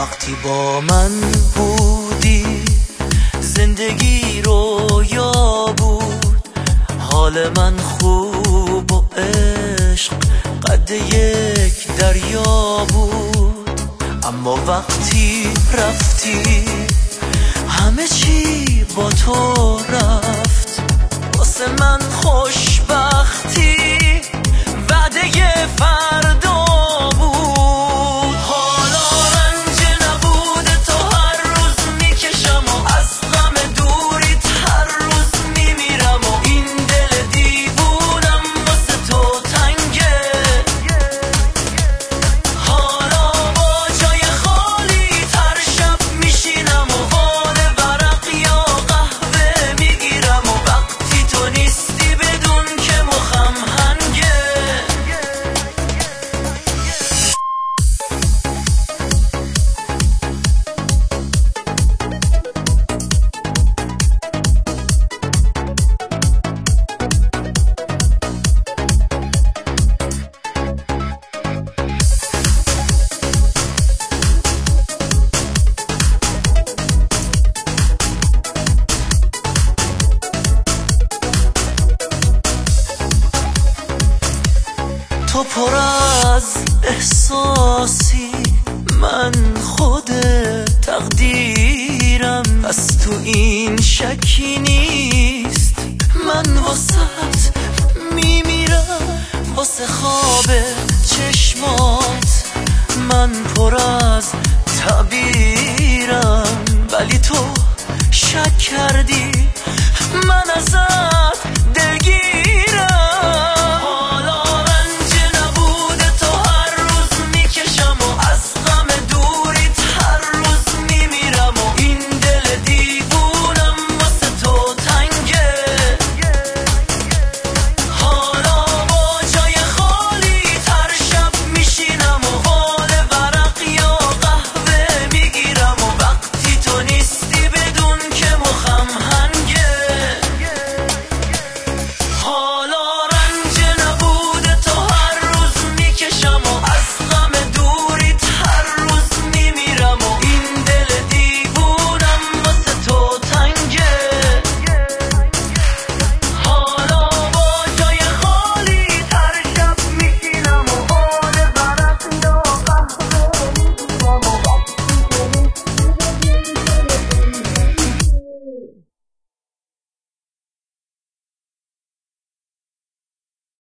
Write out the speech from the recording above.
وقتی با من بودی زندگی رویا بود، حال من خوب و عشق قد یک دریا بود. اما وقتی رفتی همه چی با تو رفت، واسه من خوشبختی وعده فردا بود. حالا رنج نبود تو هر روز میکشم و از غم دوریت هر روز میمیرم و این دل دیوونم واسه تو تنگه. حالا با جای خالی تر شب میشینم و حال ورق یا قهوه میگیرم و وقتی تو نیستی بدون که مخم هنگه. تو پر از احساسی، من خود تقدیرم، پس تو این شکی نیست. من واسه میمیرم، واسه خواب چشمات من پر از تعبیرم، ولی تو شک کردی من ازم